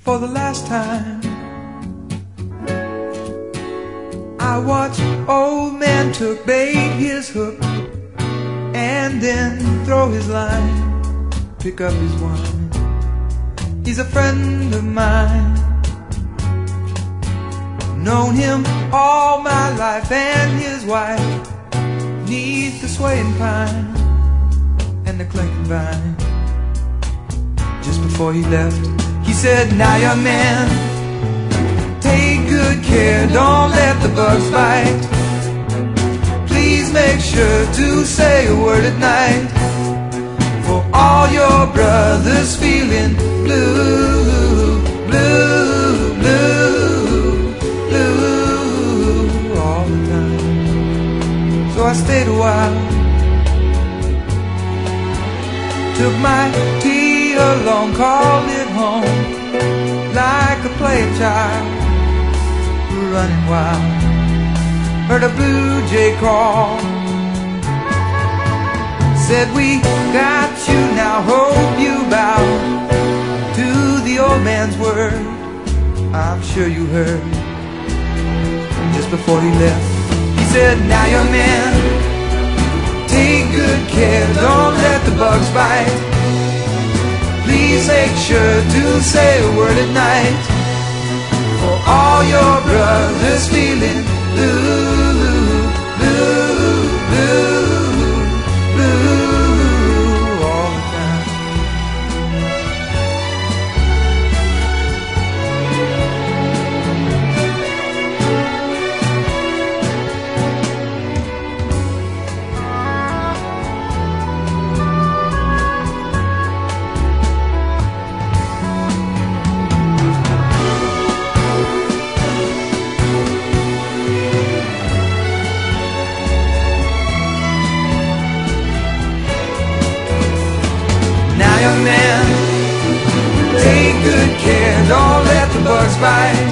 for the last time. I watched old man Took bait his hook and then throw his line, pick up his wine. He's a friend of mine, known him all my life, and his wife neath the swaying pine and the clinking vine. Just before he left, he said, "Now young man, take good care, don't let the bugs bite. Please make sure to say a word at night for all your brothers feeling blue, blue, blue, blue all the time." So I stayed a while, took my tea along, called it home like a playing child running wild. Heard a blue jay call, said, "We got you now, hope you bow to the old man's word." I'm sure you heard. Just before he left, he said, "Now young man, take good care, don't let the bugs bite. Please make sure to say a word at night for all your brothers feeling blue, blue, blue, blue all the time." Young man, take good care, don't let the bugs bite.